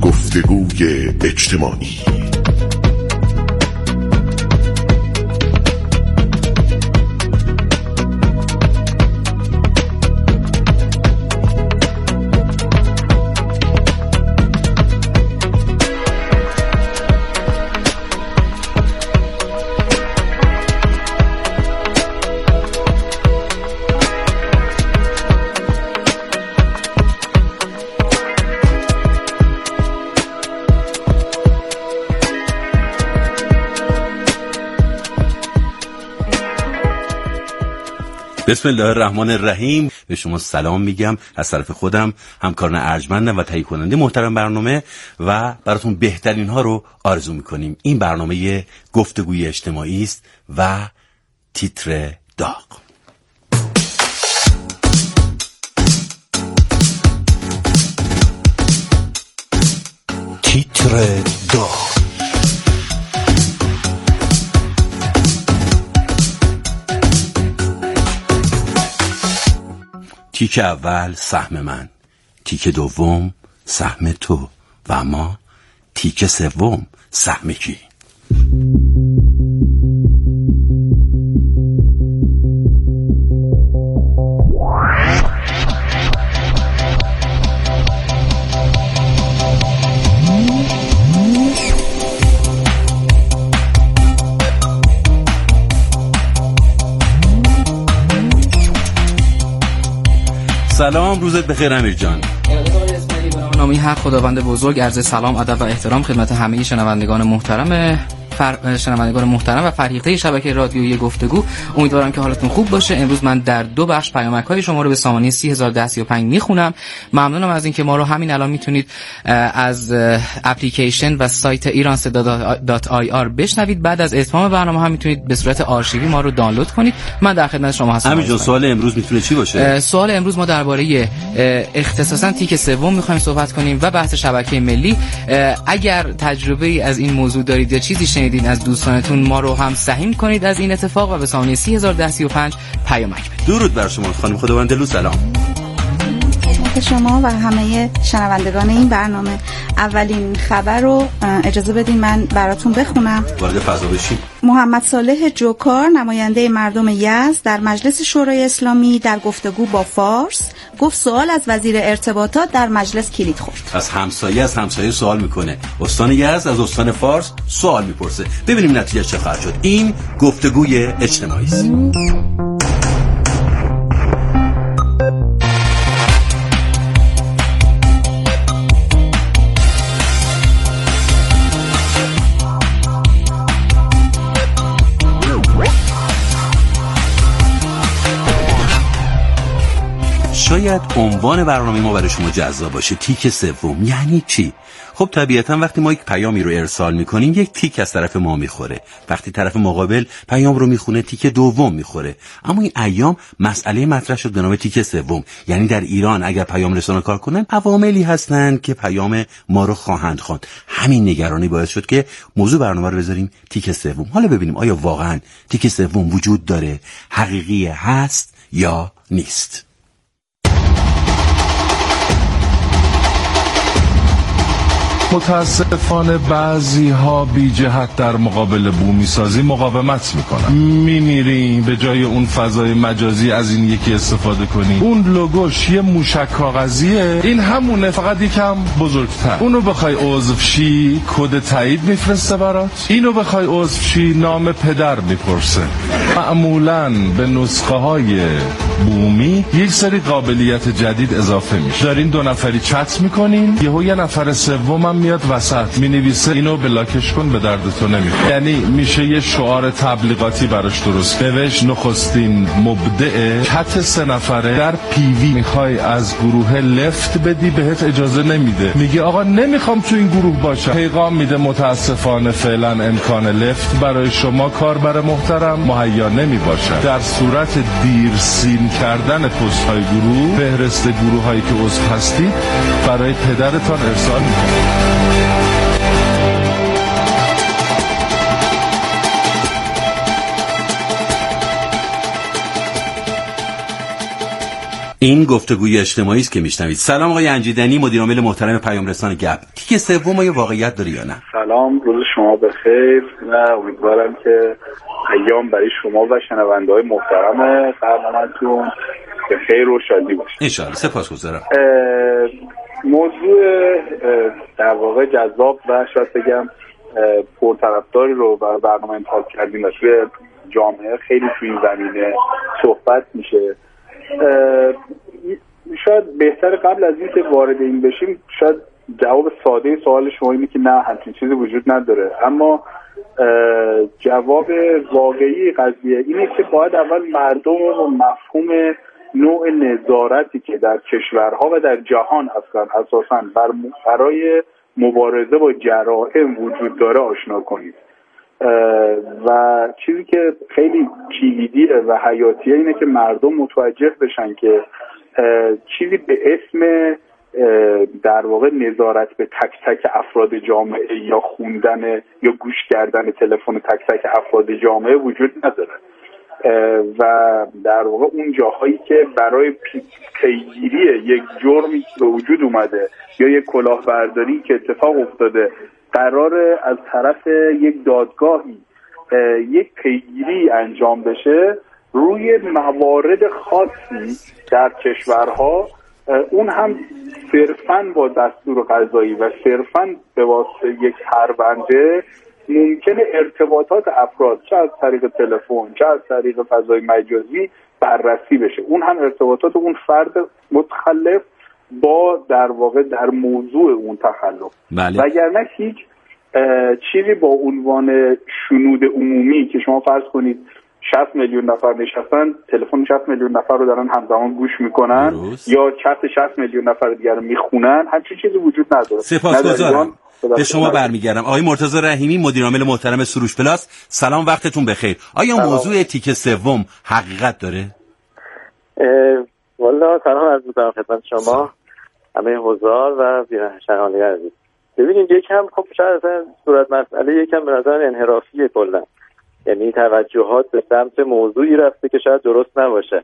گفتگوی اجتماعی. بسم الله الرحمن الرحیم. به شما سلام میگم از طرف خودم، همکاران ارجمندم و تهیه کننده محترم برنامه، و براتون بهترین ها رو آرزو میکنیم. این برنامه گفتگوی اجتماعی است و تیتر داغ. تیتر داغ. تیک اول سهم من، تیک دوم سهم تو، و اما تیک سوم سهم کی؟ سلام، روزت بخیر امیر جان. نامی حق خداوند بزرگ، عرض سلام، ادب و احترام خدمت همه شنوندگان محترم و فرهیخته شبکه رادیویی گفتگو. امیدوارم که حالتون خوب باشه. امروز من در 2 بخش پیامک‌های شما رو به سامانه 301035 میخونم. ممنونم از اینکه ما رو همین الان میتونید از اپلیکیشن و سایت iranseda.ir بشنوید. بعد از اتمام برنامه هم میتونید به صورت آرشیوی ما رو دانلود کنید. من در خدمت شما هستم. همین جان، سوال امروز میتونه چی باشه؟ سوال امروز ما درباره اختصاصا تیک سوم میخوایم صحبت کنیم و بحث شبکه ملی. اگر تجربه از این موضوع دارید یا چیزی شنیدین از دوستانتون، ما رو هم سهیم کنید از این اتفاق و به سامانه 301035 پیامک بدید. درود بر شما خانم خداوندلو. سلام شما و همه شنوندگان این برنامه. اولین خبر رو اجازه بدین من براتون بخونم. وارد فضا بشیم. محمد صالح جوکار، نماینده مردم یزد، در مجلس شورای اسلامی در گفتگو با فارس گفت سوال از وزیر ارتباطات در مجلس کلید خورد. از همسایه سوال میکنه. استان یزد از استان فارس سوال میپرسه. ببینیم نتیجه چه خواهد شد. این گفتگوی اجتماعی است. شاید عنوان برنامه ما برای شما جذاب باشه. تیک سوم یعنی چی؟ خب طبیعتا وقتی ما یک پیامی رو ارسال میکنیم، یک تیک از طرف ما میخوره. وقتی طرف مقابل پیام رو میخونه، تیک دوم میخوره. اما این ایام مسئله مطرح شد به نام تیک سوم. یعنی در ایران اگر پیام رسانا کار کنن، عواملی هستن که پیام ما رو خواهند خواند. همین نگرانی باعث شد که موضوع برنامه رو بذاریم تیک سوم. حالا ببینیم آیا واقعا تیک سوم وجود داره، حقیقی هست یا نیست. متاسفانه بعضی ها بی جهت در مقابل بومی سازی مقاومت میکنن. میمیری به جای اون فضای مجازی از این یکی استفاده کنی. اون لوگوش یه موشک کاغذیه، این همونه، فقط یکم بزرگتر. اونو بخوای عضو شی کد تایید میفرسته برات. اینو بخوای عضو شی نام پدر میپرسه. معمولاً به نسخه های بومی یک سری قابلیت جدید اضافه میشه. دارین 2 نفری چت میکنین، یه نفر سوم میاد وسط مینویسه اینو بلاکش کن، به درد تو نمیخوره. یعنی میشه یه شعار تبلیغاتی براش درست نوشت. نخستین مبدع چت 3 نفره در پیوی میخوای از گروه لفت بدی، بهت اجازه نمیده. میگه آقا نمیخوام تو این گروه باشم. پیغام میده متاسفانه فعلا امکان لفت برای شما کاربر محترم مهیا نمیباشه. در صورت دیر سین کردن پست های گروه، فهرست گروه هایی که عضو هستید برای پدرتان ارسال میکنه. این گفتگوی اجتماعی است که میشنوید. سلام آقای انجیدنی، مدیر عامل محترم پیام رسان گپ. تیک سوم آیا واقعیت داره یا نه؟ سلام، روز شما بخیر و امیدوارم که ایام برای شما و شنونده‌های محترم برنامه‌تون به خیر و شادی باشه. ان شاء الله. سپاسگزارم. موضوع در واقع جذاب و شاید بگم پرطرفداری رو برای برنامه انتخاب کردیم و توی جامعه خیلی توی این زمینه صحبت میشه. شاید بهتر قبل از اینکه وارد این بشیم شاید جواب ساده سوال شما اینه که نه، همچین چیزی وجود نداره، اما جواب واقعی قضیه اینه که باید اول مردم و مفهوم نوع نظارتی که در کشورها و در جهان اساساً برای مبارزه با جرائم وجود داره آشنا کنید. و چیزی که خیلی کلیدیه و حیاتیه اینه که مردم متوجه بشن که چیزی به اسم در واقع نظارت به تک تک افراد جامعه یا خوندن یا گوش کردن تلفن تک تک افراد جامعه وجود نداره و در واقع اون جاهایی که برای پیگیری یک جرمی که به وجود اومده یا یک کلاهبرداری که اتفاق افتاده قراره از طرف یک دادگاهی یک پیگیری انجام بشه روی موارد خاصی در کشورها، اون هم صرفاً با دستور قضایی و صرفاً به واسطه یک پرونده ممکنه ارتباطات افراد چه از طریق تلفن چه از طریق فضای مجازی بررسی بشه، اون هم ارتباطات اون فرد متخلف با در واقع در موضوع اون تخلف. بله. وگرنه هیچ چیزی با عنوان شنود عمومی که شما فرض کنید 60 میلیون نفر نشستن تلفن 60 میلیون نفر رو دارن همزمان گوش میکنن یا چت 60 میلیون نفر دیگر رو میخونن، همچین چیزی وجود نداره. سپاسگزارم. به شما برمیگردم. آقای مرتضی رحیمی، مدیر عامل محترم سروش پلاس، سلام، وقتتون بخیر. آیا موضوع تیکه سوم حقیقت داره؟ والا سلام عرض می‌کنم خدمت شما همه حضار و شنوندگان عزیز. ببینید یکم خب شاید اصلا صورت مسئله یکم به نظر انحرافیه کلا، یعنی توجهات به سمت موضوعی رفته که شاید درست نباشه.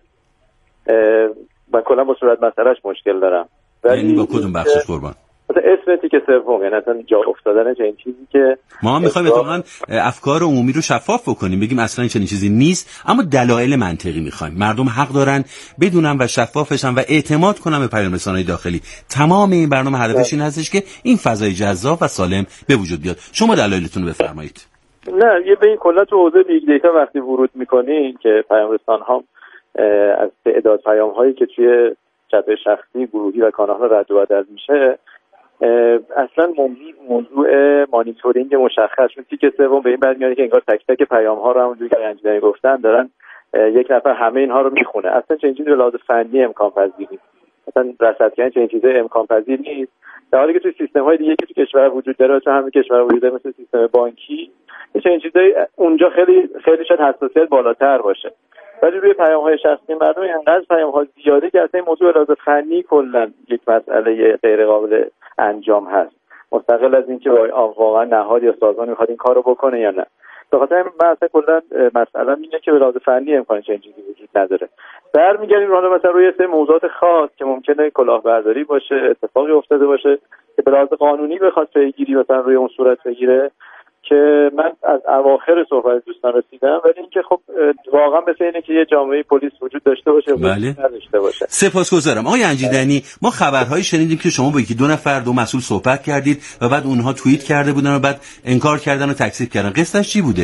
من کلا با صورت مسئلهش مشکل دارم. یعنی با کدوم بخشش قربان؟ اسم تیکه سوم، یعنی اصلا جا افتادن چنین چیزی که ما هم می‌خوایم اتفاقاً افکار عمومی رو شفاف بکنیم، بگیم اصلا چنین چیزی نیست، اما دلایل منطقی می‌خوایم. مردم حق دارن بدونن و شفاف بشن و اعتماد کنن به پیام‌رسان‌های داخلی. تمام این برنامه هدفش این هستش که این فضای جذاب و سالم به وجود بیاد. شما دلایلتون رو بفرمایید. نه، یه ببین کلا تو حوزه بیگ دیتا وقتی ورود می‌کنین که پیام‌رسان‌ها از تعداد پیام‌هایی که توی چت شخصی، گروهی و کانال‌ها رد و بدل میشه، اصلا موضوع مانیتورینگ مشخص شد. تیکه سوم به این برمیاد که انگار تک تک پیام ها رو همونجوری که انجیدنی گفتن دارن یک نفر همه اینها رو میخونه. اصلا چنین چیزی به لحاظ فنی امکان پذیر نیست، اصلا رصد کردن چنین چیزی امکان پذیر نیست، در حالی که توی سیستم های دیگه که توی کشور وجود داره، چه همین کشور وجود داره مثل سیستم بانکی، چنین چیزایی اونجا خیلی خیلی شاید حساسیت بالاتر باشه. ولی روی پیام‌های شخصی مردم اینقدر پیام‌ها زیاده که اصلا این موضوع لحاظ فنی کلا یک مسئله غیر قابل انجام هست، مستقل از اینکه واقعا نهاد یا سازمان می‌خواد این کارو بکنه یا نه. به خاطر همین مثلا کلا مسئله اینه که به لحاظ فنی امکان چنین چیزی وجود نداره. برمیگردیم حالا مثلا روی سه موضوعات خاص که ممکنه کلاهبرداری باشه، اتفاقی افتاده باشه که به لحاظ قانونی بخواد پیگیری مثلا روی اون صورت بگیره، که من از اواخر صحبت دوستان رسیدم، ولی اینکه خب واقعا مثل اینه که یه جامعه پلیس وجود داشته باشه بله. نداشته باشه. سپاسگزارم. آقای انجیدنی، ما خبرهایی شنیدیم که شما با یکی دو نفر دو مسئول صحبت کردید و بعد اونها توییت کرده بودن و بعد انکار کردن و تکذیب کردن. قصهش چی بوده؟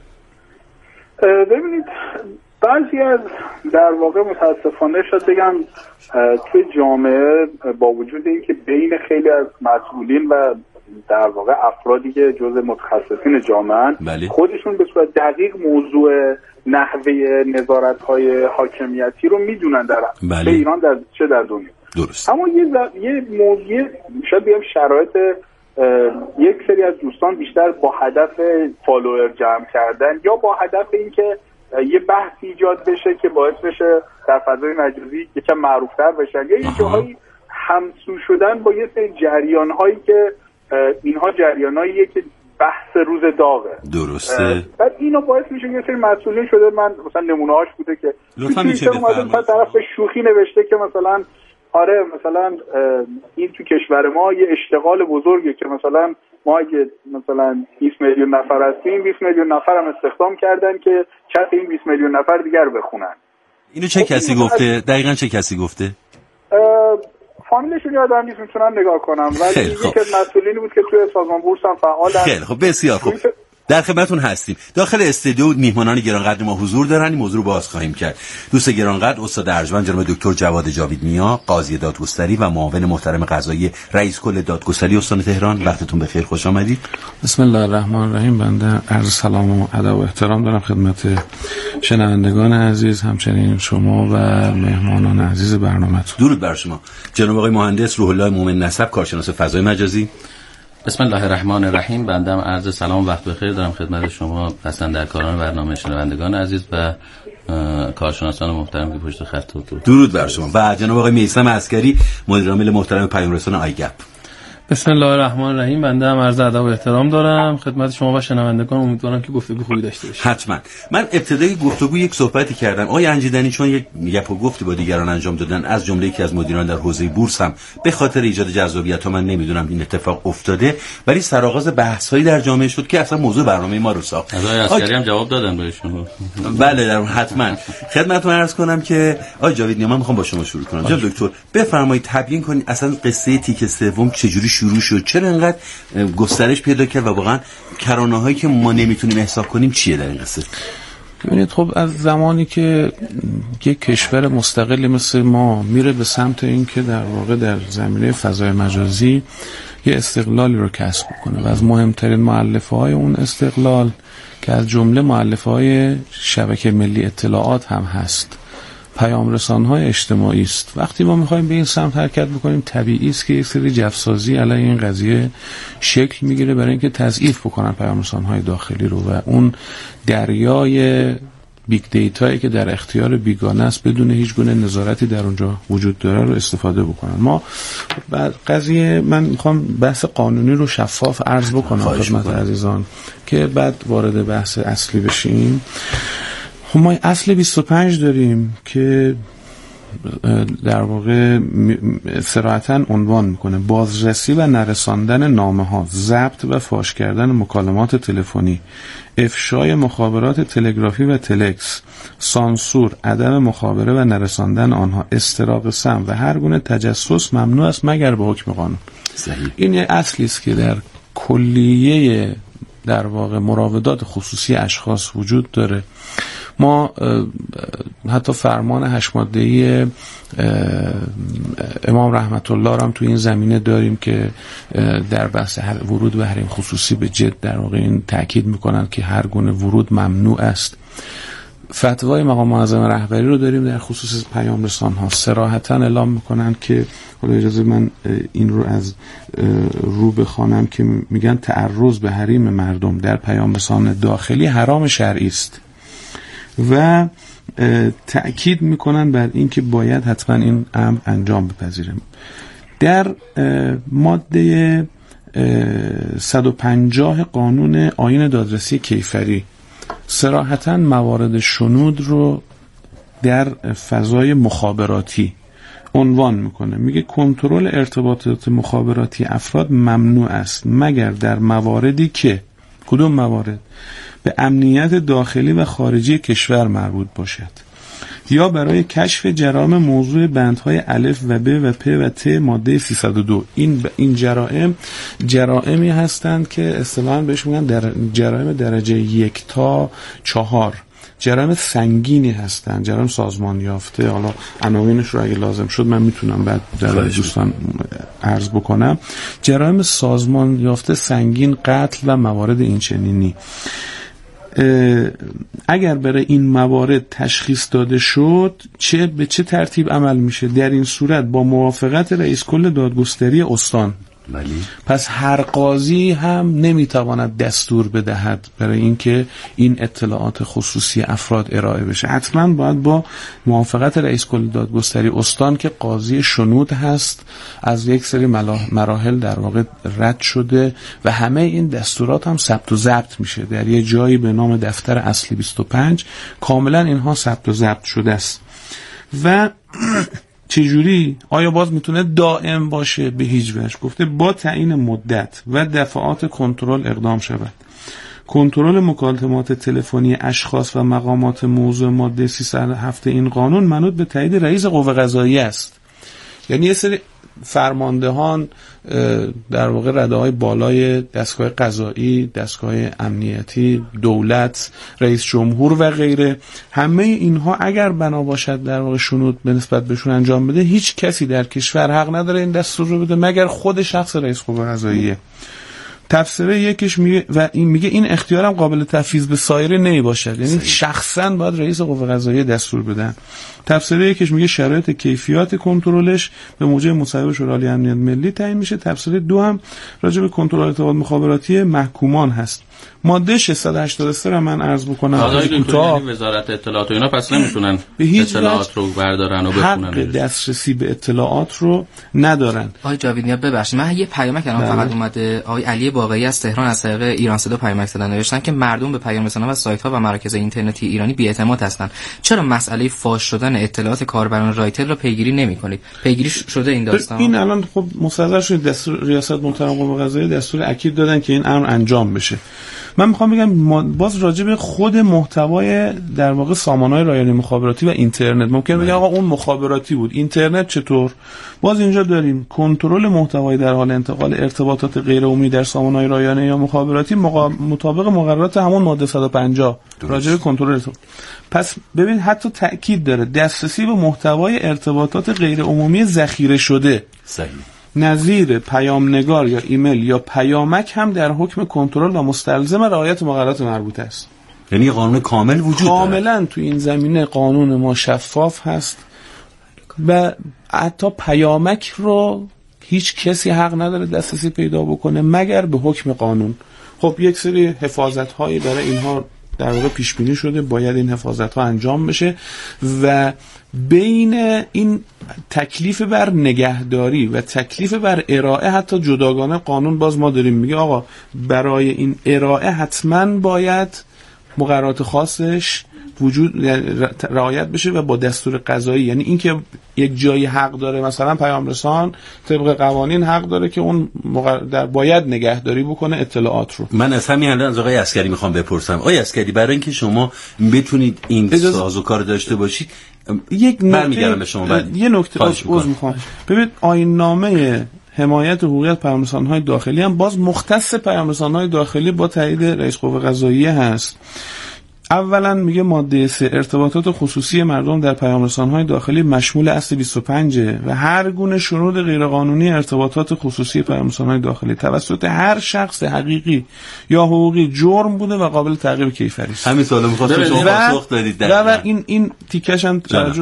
ببینید بعضی از در واقع متاسفانه شاید بگم توی جامعه با وجود اینکه بین خیلی از مسئولین و در واقع افرادی که جزء متخصصین جامعه بله. خودشون به صورت دقیق موضوع نحوه نظارت‌های حاکمیتی رو میدونن در بله. ایران در چه در دنیا. درست. اما یه موضوع شاید بگم شرایط یک سری از دوستان بیشتر با هدف فالوور جمع کردن یا با هدف اینکه یه بحث ایجاد بشه که باعث بشه در فضای مجازی یکم معروفتر بشن یا یه جاهایی همسو شدن با یه سری جریان‌هایی که اینها جریان‌هاییه که بحث روز داغه. درسته. بعد اینو باعث میشه یه سری مسئولین شده، من مثلا نمونه‌هاش بوده که لطفاً میشه بفرمایید طرف به شوخی نوشته که مثلا آره مثلا این تو کشور ما یه اشتغال بزرگه که مثلا ما اگه مثلا 20 میلیون نفر هستیم 20 میلیون نفر هم استخدام کردن که کف این 20 میلیون نفر دیگر بخونن. اینو چه کسی گفته؟ دقیقاً چه کسی گفته؟ فامیلشون یادم نیست، میتونم نگاه کنم، ولی یکی از مسئولینی بود که توی سازمان بورس هم فعالن. خیلی خب، بسیار خوب. در خدمتتون هستیم. داخل استودیو میهمانان گرانقدر ما حضور دارن. این موضوع رو باز خواهیم کرد. دوست گرانقدر استاد ارجمند جناب دکتر جواد جاوید نیا، قاضی دادگستری و معاون محترم قضایی رئیس کل دادگستری استان تهران، وقتتون بخیر، خوش آمدید. بسم الله الرحمن الرحیم. بنده عرض سلام و ادب و احترام دارم خدمت شنوندگان عزیز، همچنین شما و مهمانان عزیز برنامه‌تون. درود بر شما. جناب آقای مهندس روح الله مومن نسب، کارشناس فضای مجازی. بسم الله الرحمن الرحیم. بنده عرض سلام و وقت بخیر دارم خدمت شما پسندرکاران برنامه، شنوندگان عزیز و کارشناسان محترم که پشت خط بود. درود بر شما. و جناب آقای میثم عسکری، مدیر عامل محترم پیام رسان آیگپ. بسم الله الرحمن الرحیم. بنده هم عرض ادب و احترام دارم خدمت شما و شنوندگان. امیدوارم که گفتگو خوبی داشته باشیم. حتما. من ابتدای گفتگو یک صحبتی کردم. آقای انجیدنی چون یک گپ و گفتی با دیگران انجام دادن، از جمله یکی از مدیران در حوزه بورس هم به خاطر ایجاد جذابیت ها، من نمیدونم این اتفاق افتاده، ولی سرآغاز بحث‌هایی در جامعه شد که اصلا موضوع برنامه ما رو ساخت. آقای عسکری هم جواب دادن بهشون. بله در حتما. خدمتتون عرض کنم که آقای جاوید نیا، من میخوام با شما شروع کنم. جناب دکتر بفرمایید تبیین کنید اصلا قصه تیک سوم چجوری شروع شد، چرا اینقدر گسترش پیدا کرد و واقعا کرانه‌هایی که ما نمیتونیم احساس کنیم چیه در این قصه؟ ببینید، خب از زمانی که یک کشور مستقلی مثل ما میره به سمت این که در واقع در زمینه فضای مجازی یه استقلالی رو کسب کنه و از مهمترین مؤلفه‌های اون استقلال که از جمله مؤلفه‌های شبکه ملی اطلاعات هم هست، پیام رسان‌های اجتماعی است. وقتی ما می‌خوایم به این سمت حرکت بکنیم، طبیعی است که یک سری جفسازی علیه این قضیه شکل میگیره برای اینکه تضعیف بکنن پیام رسان‌های داخلی رو و اون دریای بیگ دیتایی که در اختیار بیگانه است بدون هیچ گونه نظارتی در اونجا وجود داره رو استفاده بکنن. ما بعد قضیه، من میخوام بحث قانونی رو شفاف عرض بکنم خدمت عزیزان که بعد وارد بحث اصلی بشیم. خب ما اصل 25 داریم که در واقع صراحتاً عنوان میکنه بازرسی و نرساندن نامه‌ها، ضبط و فاش کردن مکالمات تلفنی، افشای مخابرات تلگرافی و تلکس، سانسور، عدم مخابره و نرساندن آنها، استراق سم و هر گونه تجسس ممنوع است مگر به حکم قانون. صحیح. این یه اصلی است که در کلیه در واقع مراودات خصوصی اشخاص وجود داره. ما حتی فرمان 8 ماده‌ای امام رحمت الله را هم تو این زمینه داریم که در بحث ورود به حریم خصوصی به جد در واقع این تاکید میکنن که هر گونه ورود ممنوع است. فتوای مقام معظم رهبری رو داریم در خصوص پیام رسان‌ها، صراحتاً اعلام میکنن که، حالا اجازه من این رو از رو بخوانم که میگن تعرض به حریم مردم در پیام رسان داخلی حرام شرعی است و تأکید میکنن بر این که باید حتما این امر انجام بپذیره. در ماده 150 قانون آیین دادرسی کیفری صراحتاً موارد شنود رو در فضای مخابراتی عنوان میکنه. میگه کنترل ارتباطات مخابراتی افراد ممنوع است مگر در مواردی که، کدوم موارد؟ به امنیت داخلی و خارجی کشور مربوط باشد یا برای کشف جرائم موضوع بندهای الف و ب و پ و ت ماده 302. این جرائمی هستند که اصطلاحاً بهش میگن در جرائم درجه 1 تا 4، جرائم سنگینی هستند، جرائم سازمان یافته. حالا عناوینش رو اگه لازم شد من میتونم بعد در دوستان عرض بکنم. جرائم سازمان یافته سنگین، قتل و موارد این چنینی. اگر برای این موارد تشخیص داده شد به چه ترتیب عمل میشه؟ در این صورت با موافقت رئیس کل دادگستری استان پس هر قاضی هم نمیتواند دستور بدهد برای اینکه این اطلاعات خصوصی افراد ارائه بشه. حتما باید با موافقت رئیس کل دادگستری استان که قاضی شنود هست از یک سری مراحل در واقع رد شده و همه این دستورات هم ثبت و ضبط میشه در یه جایی به نام دفتر اصلی 25. کاملا اینها ثبت و ضبط شده است. و چجوری؟ آیا باز میتونه دائم باشه؟ به هیچ وجه. گفته با تعیین مدت و دفعات کنترل اقدام شود. کنترل مکالمات تلفنی اشخاص و مقامات موضوع ماده 307 این قانون منوط به تایید رئیس قوه قضاییه است. یعنی یه سری فرماندهان در واقع رده‌های بالای دستگاه قضایی، دستگاه امنیتی، دولت، رئیس جمهور و غیره، همه اینها اگر بنا باشد در واقع شنود به نسبت بهشون انجام بده، هیچ کسی در کشور حق نداره این دستور رو بده مگر خود شخص رئیس قوه قضاییه. تفسیر یکش میگه و این میگه این اختیارم قابل تفویض به سایر نمیباشد، یعنی شخصا باید رئیس قوه قضاییه دستور بدن. تفسیر یکش میگه شرایط کیفیت کنترلش به موجب مصوبه شورای امنیت ملی تعیین میشه. تفسیر دو هم راجع به کنترل اطلاعات مخابراتی محکومان هست. ماده 683 رو من عرض بکنم کوتاه. وزارت اطلاعات و اینا پس نمیتونن اطلاعات رو بردارن و بخونن، حق دسترسی به اطلاعات رو ندارن. آقای جاویدنیا ببخشید من یه پیامک الان فقط اومده. آقای علی باقری از تهران از طریق ایران صدا پیامک زدن، نوشتن که مردم به پیام رسان‌ها و سایت‌ها و مراکز اینترنتی ایرانی بی‌اعتماد هستند. چرا مسئله فاش شدن اطلاعات کاربران رایتل رو پیگیری نمی‌کنید؟ پیگیری شده این داستان؟ این الان خب مصدر شده دستور ریاست محترم قوه قضاییه دستور اکید دادن که این امر انجام بشه. من میخوام بگم باز راجع به خود محتوای در واقع سامانه‌های رایانه مخابراتی و اینترنت ممکن بگم آقا اون مخابراتی بود، اینترنت چطور؟ باز اینجا داریم کنترل محتوای در حال انتقال ارتباطات غیر عمومی در سامانه‌های رایانه یا مخابراتی مطابق مقررات همون ماده 150 راجع به کنترل. پس ببین حتی تأکید داره دسترسی به محتوای ارتباطات غیر عمومی ذخیره شده. صحیح. نظیر پیامنگار یا ایمیل یا پیامک هم در حکم کنترل و مستلزم رعایت مقررات مربوطه است. یعنی قانون کامل وجود داره. کاملا تو این زمینه قانون ما شفاف هست و حتی پیامک رو هیچ کسی حق نداره دسترسی پیدا بکنه مگر به حکم قانون. خب یک سری حفاظت هایی برای اینها در واقع پیش بینی شده، باید این حفاظت ها انجام بشه و بین این تکلیف بر نگهداری و تکلیف بر ارائه حتی جداگانه قانون باز ما داریم میگه آقا برای این ارائه حتما باید مقررات خاصش وجود رعایت بشه و با دستور قضایی، یعنی اینکه یک جایی حق داره مثلا پیام رسان طبق قوانین حق داره که اون باید نگهداری بکنه اطلاعات رو. من از همین الان از آقای عسکری میخوام بپرسم. آقای عسکری برای اینکه شما بتونید این سازوکار داشته باشید یک برمیگردم به شما بعد یه نکته عذر میخوام. ببینید آیین نامه حمایت حقوقیت پیام‌رسان‌های داخلی هم باز مختص پیام‌رسان‌های داخلی با تایید رئیس قوه قضاییه هست. اولا میگه ماده 3 ارتباطات خصوصی مردم در پیام‌رسان‌های داخلی مشمول اصل 25 و هر گونه شنود غیرقانونی ارتباطات خصوصی پیام‌رسان‌های داخلی توسط هر شخص حقیقی یا حقوقی جرم بوده و قابل تعقیب کیفری است. همین سوالو می‌خواستم شما پاسخ بدید. و این تیکش هم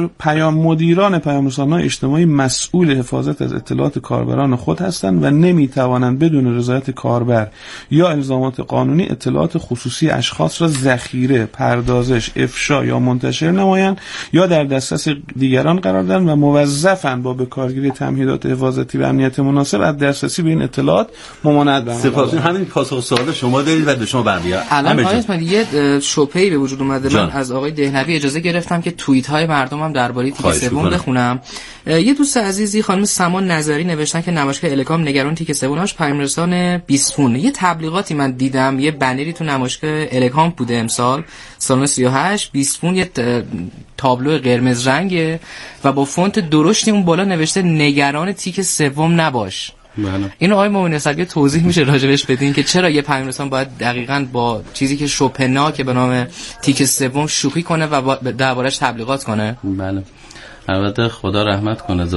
مدیران پیام‌رسان‌های اجتماعی مسئول حفاظت از اطلاعات کاربران خود هستند و نمی‌توانند بدون رضایت کاربر یا الزامات قانونی اطلاعات خصوصی اشخاص را ذخیره، پردازش، افشا یا منتشر نمایند یا در دسترس دیگران قرار دهند و موظفند با بکارگیری تمهیدات حفاظتی و امنیت مناسب از دسترسی به این اطلاعات ممانعت برقرار. سپاس. همین پاسخ سوال شما دارید و به شما برمیاد. الان آقای یه شبهه‌ای به وجود اومده. من از آقای دهنوی اجازه گرفتم که توییت های مردم هم درباره تیک سوم بخونم. یه دوست عزیزی خانم سمان نظری نوشتن که نمایشگاه الکام نگران تیک سومش پیام‌رسان 20 فون. یه تبلیغاتی من دیدم، یه بنری تو نمایشگاه الکام بوده امسال سال 38 20 فون، یه تابلو قرمز رنگه و با فونت درشتی اون بالا نوشته نگران تیک سوم نباش. اینو آقای مومنی اسدی توضیح میشه راجبش بدین که چرا یه پیام‌رسان باید دقیقاً با چیزی که شوپناک به نام تیک سوم شوخی کنه و دربارش تبلیغات کنه؟ بله. البته خدا رحمت کنه،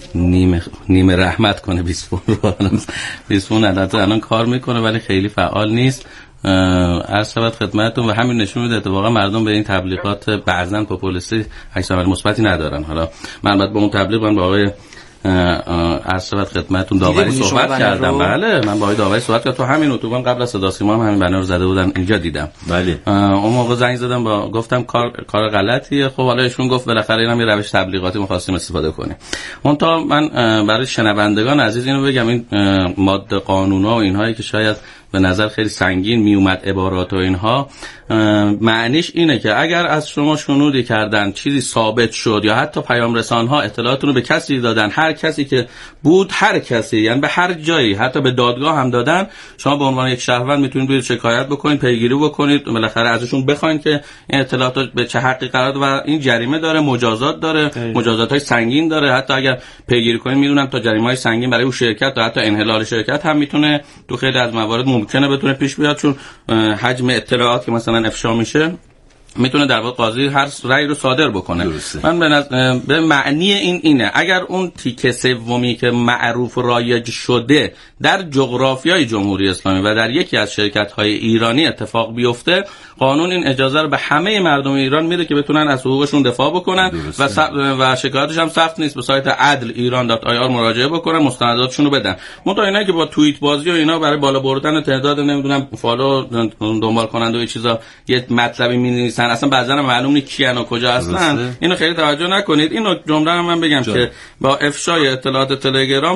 نیمه رحمت کنه 20 فون رو. 20 فون البته الان کار میکنه ولی خیلی فعال نیست. عرض شود خدمتتون و همین نشون میده اتفاقا مردم به این تبلیغات بعضن پاپولیستی عکس عمل مثبتی ندارن. حالا من بعد با اون تبلیغ من با آقای عرض شود خدمتتون داوری صحبت کردم. بله من با آقای داوری صحبت کردم تو همین اتوبان قبل از صدا سیما هم همین بنا رو زده بودن اینجا دیدم. بله اون موقع زنگ زدم گفتم کار غلطیه. خب حالا ایشون گفت بالاخره اینم یه روش تبلیغاتی می‌خواستیم استفاده کنیم. منتها من برای شنوندگان عزیز اینو بگم این ماده قانونا و اینهایی که شاید به نظر خیلی سنگین میومد عبارات و اینها معنیش اینه که اگر از شما شنودی کردن چیزی ثابت شد یا حتی پیام رسان‌ها اطلاعاتون رو به کسی دادن، هر کسی که بود، هر کسی یعنی به هر جایی حتی به دادگاه هم دادن، شما به عنوان یک شهروند میتونید برید شکایت بکنید، پیگیری بکنید، بالاخره ازشون بخواید که این اطلاعات به چه حقی قرار و این جریمه داره، مجازات داره، مجازات‌های سنگین داره. حتی اگر پیگیری کنید میدونم تا جریمه‌های سنگین برای اون شرکت و حتی انحلال شرکت هم میتونه تو خیلی از موارد ممکنه بتونه پیش بیاد، چون حجم اطلاعات که مثلا افشا میشه میتونه در واقع قاضی هر رأی رو صادر بکنه. من به معنی اینه اگر اون تیکه سومی که معروف و رایج شده در جغرافیای جمهوری اسلامی و در یکی از شرکت‌های ایرانی اتفاق بیفته، قانون این اجازه رو به همه مردم ایران میده که بتونن از حقوقشون دفاع بکنن و شکایتش هم سخت نیست. به سایت adl.iran مراجعه بکنن، مستنداتشون رو بدن. منتها اینا که با توییت بازی و اینا برای بالا بردن تعداد نمیدونم فالو دنبال کننده و چیزا یه مطلبی می‌نویسن، اصلا بعضا معلوم نیست کیان و کجا هستن، اینو خیلی توجه نکنید. اینو جمله رو من بگم که با افشای اطلاعات تلگرام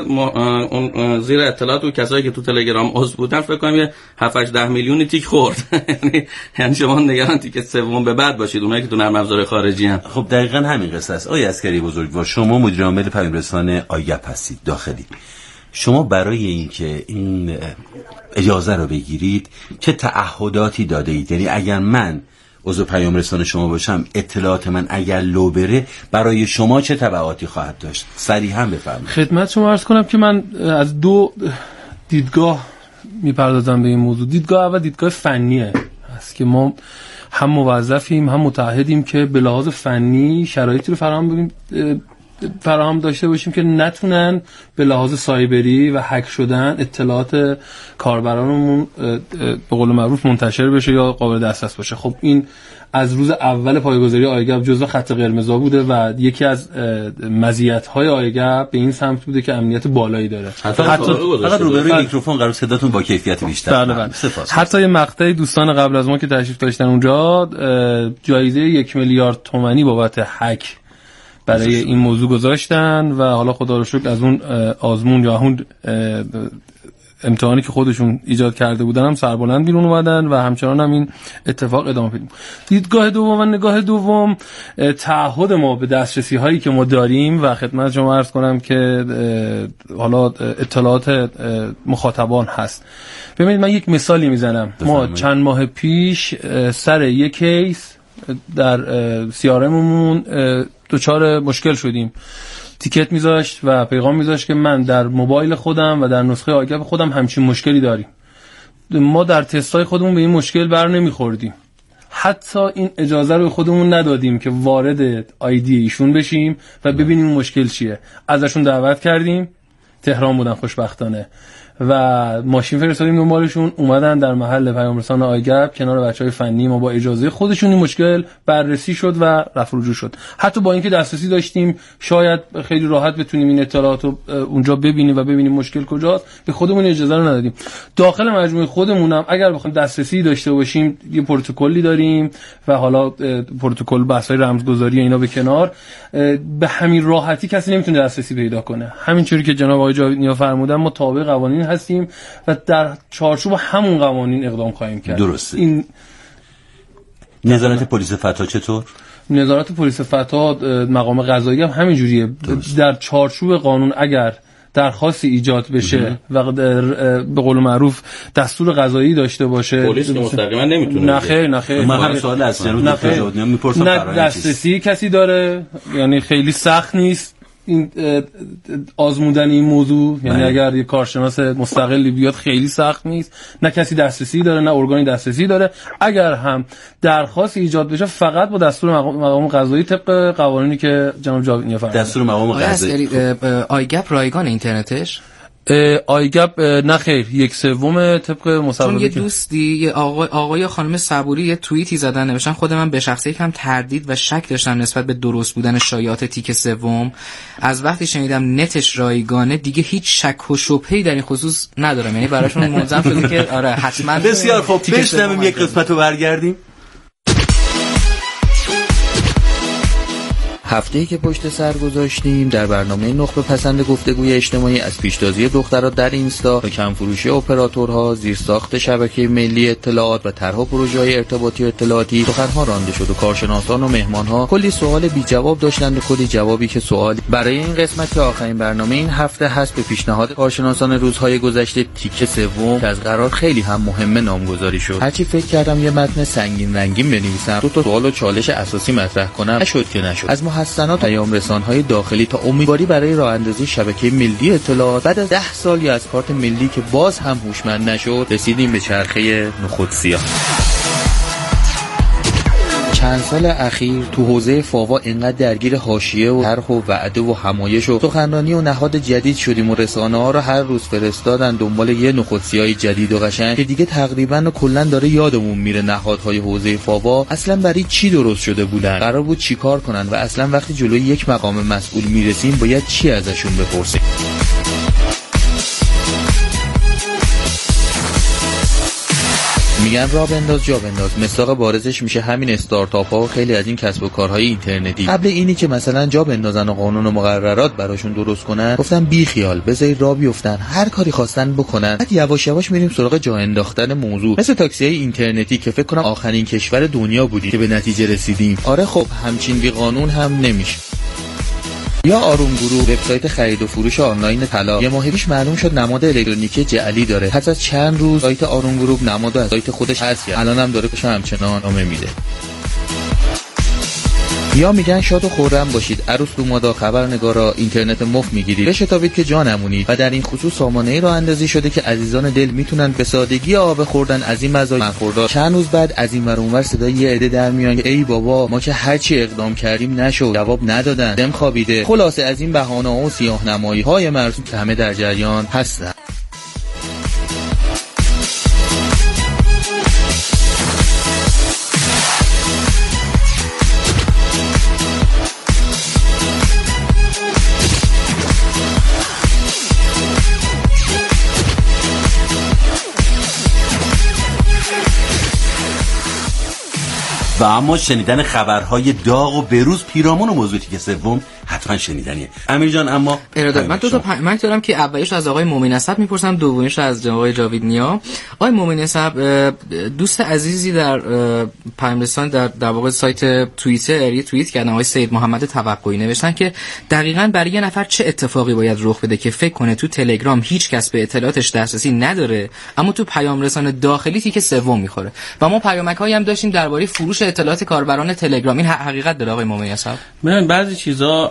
زیر اطلاعات و کسایی که تو تلگرام عضو بودن فکر کنم 7-8 میلیون تیک خورد. یعنی شما نگران تیک سوم به بعد باشید، اونایی که تو نرم افزار خارجی ان. خب دقیقاً همین قصه است. آقای عسکری بزرگوار، شما مدیر عامل پیام رسان آیگپ هستید داخلی. شما برای اینکه این اجازه رو بگیرید چه تعهداتی داده اید؟ یعنی اگر من عضو پیام رسان شما باشم، اطلاعات من اگر لو بره برای شما چه تبعاتی خواهد داشت؟ صریحا بفرمایید. خدمت شما عرض کنم که من از دو دیدگاه میپردازم به این موضوع. دیدگاه اول دیدگاه فنیه است که ما هم موظفیم هم متعهدیم که به لحاظ فنی شرایطی رو فراهم داشته باشیم که نتونن به لحاظ سایبری و هک شدن اطلاعات کاربرانمون به قول معروف منتشر بشه یا قابل دسترس باشه. خب این از روز اول پایه‌گذاری آیگپ جزو خط قرمزا بوده و یکی از مزیت‌های آیگپ به این سمت بوده که امنیت بالایی داره. فقط روبروی میکروفون قرار صداتون با کیفیت بیشتر. بله. حتی یه مقطعی دوستان قبل از ما که تشریف داشتن اونجا جایزه 1 میلیارد تومانی بابت هک برای این موضوع گذاشتن و حالا خدا رو شکر از اون آزمون یا اون امتحانی که خودشون ایجاد کرده بودن هم سربلند بیرون اومدن و همچنان هم این اتفاق ادامه پیدا. دیدگاه دوم و نگاه دوم، تعهد ما به دسترسی هایی که ما داریم و خدمت شما عرض کنم که حالا اطلاعات مخاطبان هست. ببینید من یک مثالی میزنم. ما چند ماه پیش سر یک کیس در CRMمون دچار مشکل شدیم. تیکت میذاشت و پیغام میذاشت که من در موبایل خودم و در نسخه آیگپ خودم همچین مشکلی داریم. ما در تستای خودمون به این مشکل بر نمیخوردیم. حتی این اجازه رو خودمون ندادیم که وارد آیدی ایشون بشیم و ببینیم مشکل چیه. ازشون دعوت کردیم، تهران بودن خوشبختانه، و ماشین فرستادیم دنبالشون، اومدن در محل پیام رسان آیگپ کنار بچهای فنی ما با اجازه خودشون این مشکل بررسی شد و رفع رجوع شد. حتی با اینکه دسترسی داشتیم شاید خیلی راحت بتونیم این اطلاعات رو اونجا ببینیم و ببینیم مشکل کجاست، به خودمون اجازه رو ندادیم. داخل مجموعه خودمونم اگر بخوایم دسترسی داشته باشیم یه پروتکلی داریم و حالا پروتکل بحث‌های رمزگذاری اینا به کنار، به همین راحتی کسی نمیتونه دسترسی پیدا کنه. همینطوری که جناب آقای جاویدنیا فرمودن ما تابع قوانین هستیم و در چارچوب همون قوانین اقدام خواهیم کرد. درسته. این نظارت پلیس فتا چطور؟ نظارت پلیس فتا مقام قضایی هم همینجوریه. در چارچوب قانون اگر درخواستی ایجاد بشه و به قول معروف دستور قضایی داشته باشه، پلیس که مستقیما نمیتونه. نه خیر من هم سوال از جناب میپرسم. دسترسی کسی داره، یعنی خیلی سخت نیست این آزمودن این موضوع، یعنی اگر یک کارشناس مستقلی بیاد خیلی سخت نیست. نه کسی دسترسی داره نه ارگانی دسترسی داره. اگر هم درخواست ایجاد بشه فقط با دستور مقام قضایی طبق قوانینی که جناب جاویدنیا فرمودن. دستور مقام قضایی. آیگپ رایگان اینترنتش آیگپ نه خیر 1/3 طبق مصوبه. چون یه دوستی یه آقای یا خانم صبوری یه توییتی زدن نوشتن خود من به شخصه یکم تردید و شک داشتم نسبت به درست بودن شایعات تیک سوم. از وقتی شنیدم نتش رایگانه دیگه هیچ شک و شبهه‌ای در این خصوص ندارم، یعنی براشون ملزم شده که آره حتما. بسیار خوب، بشنویم یک قسمت رو برگردیم. هفته‌ای که پشت سر گذاشتیم در برنامه نخبه پسند گفتگوی اجتماعی از پیشتازی دخترها در اینستا تا کمفروشی اپراتورها، زیرساخت شبکه ملی اطلاعات و طرح پروژه‌های ارتباطی و اطلاعاتی سخنها رانده شد و کارشناسان و مهمان‌ها کلی سوال بی جواب داشتند و کلی جوابی که سوالی. برای این قسمت که آخرین برنامه این هفته هست به پیشنهاد کارشناسان روزهای گذشته تیکه سوم که از قرار خیلی هم مهمه نامگذاری شد. هرچی فکر کردم یه متن سنگین رنگین بنویسم، دو تا سوال و چالش اساسی مطرح کنم، نشد که نشد. از محسنات پیام رسان‌های داخلی تا امیدواری برای راه اندازی شبکه ملی اطلاعات بعد از 10 سال یا از کارت ملی که باز هم هوشمند نشد، رسیدیم به چرخه نخود سیاه. چند سال اخیر تو حوزه فاوا اینقدر درگیر حاشیه و طرح و وعده و همایش و سخنرانی و نهاد جدید شدیم و رسانه‌ها رو هر روز فرستادن دنبال یه نخود سیاه جدید و قشنگ که دیگه تقریبا و کلا داره یادمون میره نهادهای حوزه فاوا اصلا برای چی درست شده بودن، قرار بود چیکار کنن و اصلا وقتی جلوی یک مقام مسئول میرسیم باید چی ازشون بپرسیم. میگن را بنداز جا بنداز، مصداق بارزش میشه همین استارتاپ ها و خیلی از این کسب و کارهای اینترنتی. قبل اینی که مثلا جا بندازن و قانون و مقررات براشون درست کنن گفتن بی خیال بذارید راه بیفتن، هر کاری خواستن بکنن. بعد یواش یواش میریم سراغ جا انداختن موضوع، مثل تاکسی‌های اینترنتی که فکر کنم آخرین کشور دنیا بودیم که به نتیجه رسیدیم. آره خب همچین بی قانون هم نمیشه. یا آروم گروه، وبسایت خرید و فروش آنلاین طلا، یه ماه پیش معلوم شد نماد الکترونیکی جعلی داره. پس از چند روز سایت آروم گروه نمادو از سایت خودش حذف کرد، الان هم داره بشه همچنان ادامه میده. یا میگن شاد و خرم باشید، عروس دومادا، خبرنگارا، اینترنت مفت میگیرید، بشتابید که جا نمونید. و در این خصوص سامانه‌ای راه اندازی شده که عزیزان دل میتونن به سادگی آب خوردن از این مزایا برخوردار. چند روز بعد از این ور اونور صدای یه عده در میان ای بابا ما که هرچی اقدام کردیم نشد، جواب ندادن، دم خوابیده. خلاصه از این بهانه‌ها و سیاه‌نمایی‌های مرسوم که همه در جریان هستن. و اما شنیدن خبرهای داغ و بروز پیرامون و موضوع تیک سوم حتما شنیدنیه. امیر جان اما من دو تا پیامک دارم که اولیش از آقای مومن نسب میپرسم، دومیش از آقای جاوید نیا. آقای مومن نسب دوست عزیزی در پیامرسان در واقع سایت توییتر یه توییت کردن، آقای سید محمد توقعی نوشتن که دقیقاً برای یه نفر چه اتفاقی باید رخ بده که فکر کنه تو تلگرام هیچ کس به اطلاعاتش دسترسی نداره اما تو پیام رسان داخلی تیک سوم میخوره. و ما پیامک‌هایی هم داشتیم درباره فروش اطلاعات کاربران تلگرام. این حقیقت داره آقای مومن نسب؟ من بعضی چیزا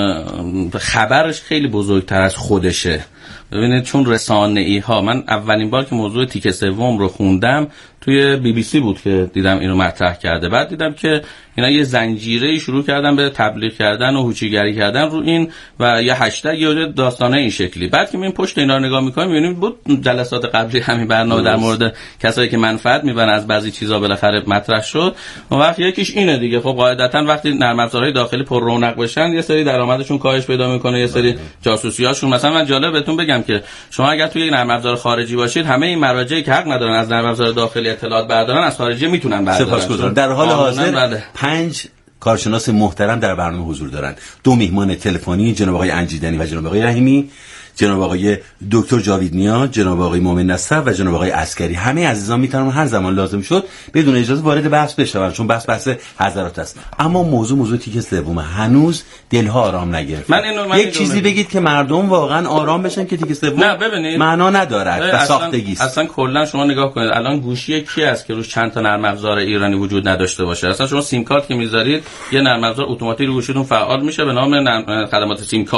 خبرش خیلی بزرگتر از خودشه. ببینید چون رسانه‌ای ها، من اولین بار که موضوع تیک سوم رو خوندم توی BBC بود که دیدم اینو مطرح کرده. بعد دیدم که اینا یه زنجیره شروع کردن به تبلیغ کردن و هوچیگری کردن رو این و یه هشتگ یا داستانه این شکلی. بعد که میبینیم پشت اینا رو نگاه می‌کنیم می‌بینیم بود جلسات قبلی همین برنامه در مورد کسایی که منفعت می‌برن از بعضی چیزا بالاخره مطرح شد. اون وقت یکیش اینه دیگه. خب قاعدتاً وقتی نرم افزارهای داخلی پر رونق بشن یه سری درآمدشون کاهش پیدا می‌کنه، یه سری جاسوسی‌هاشون. مثلا من جالب بهتون بگم که شما اگر توی یک نرم افزار خارجی باشید همه این مراجعی که حق ندارن از نرم افزار داخلی اطلاعات بردارن از خارجی میتونن بردارن. سپاسگزارم. در حال حاضر 5 کارشناس محترم در برنامه حضور دارند. 2 میهمان تلفنی، جناب آقای انجیدنی و جناب آقای رحیمی، جناب آقای دکتر جاوید نیا، جناب آقای مومن نصر و جناب آقای عسکری. همه عزیزان میتونن هر زمان لازم شد بدون اجازه وارد بحث بشن چون بحث حضرات است. اما موضوع تیک سوم هنوز دلها آرام نگرفت. یک چیزی بگید که مردم واقعا آرام بشن که تیک سوم معنا ندارد و ساختگی است. اصلا کلا شما نگاه کنید الان گوشی کی است که روش چند تا نرم افزار ایرانی وجود نداشته باشه؟ اصلا شما سیم کارت که میذارید یه نرم افزار اتوماتیک رو گوشیتون فعال میشه به نام خدمات سیم کارت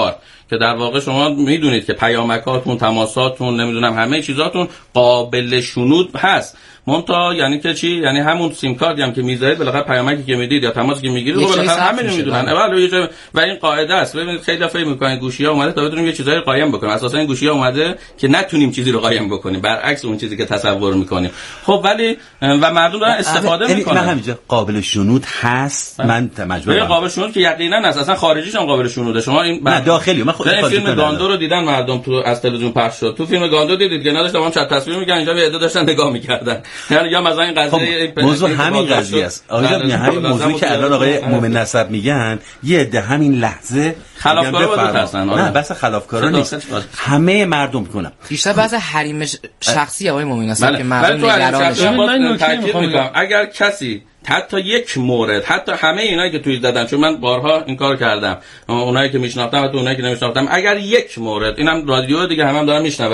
که در واقع شما میدونید که پیامکاتون، تماساتون، نمیدونم همه چیزاتون قابل شنود هست. مونتا یعنی که چی؟ یعنی همون سیم کارتی هم که میذارید بالاخره پیامکی که میدید یا تماسی که میگیرید بالاخره همه میدونن. بله و این قاعده است. ببینید خیلی فکر میکنن گوشی‌ها اومده تا بتونیم یه چیزایی قایم بکنیم. اساسا این گوشی‌ها اومده که نتونیم چیزی رو قایم بکنیم، برعکس اون چیزی که تصور میکنیم. خب ولی و مردم دارن استفاده میکنن. نه همینجا قابل شنود هست. من مجبورم قابل شنود که یقینا هست، اصلا خارجیش هم قابل شنوده. شما این نه داخلی من خود فیلم گاندو رو دیدن مردم تو از تلویزیون پخش شد. تو فیلم گاندو دیدید که نداشت تمام چت تصویر میگن اینجا یه عده داشتن نگاه میکردن. یعنی یا مثلا این قضیه موضوع همین قضیه است. آقا همین موضوعی که الان آقای مومن نصب میگن یه عده همین لحظه خلافکارا بود هستن. نه بس خلافکارا نیست، همه مردم میکنن. بیشتر بعض حریم شخصی آقای مومن نصب که مردم نگرانش. من تاکید میکنم اگر کسی حتی یک مورد، حتی همه اینایی که توی دادن، چون من بارها این کار کردم، اونایی که میشناختم و اونایی که نمیشناختم، اگر یک مورد، اینم رادیو دیگه هم دارن میشنون